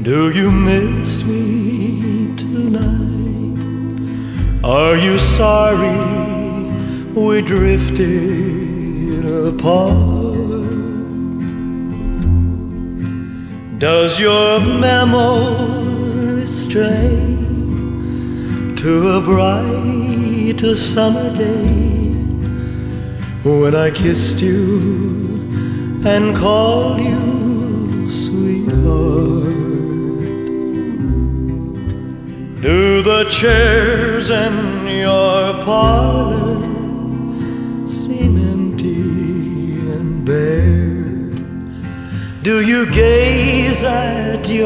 Do you miss me tonight? Are you sorry we drifted apart? Does your memory stray to a bright summer day when I kissed you and called you sweetheart? Do the chairs in your parlor seem empty and bare? Do you gaze at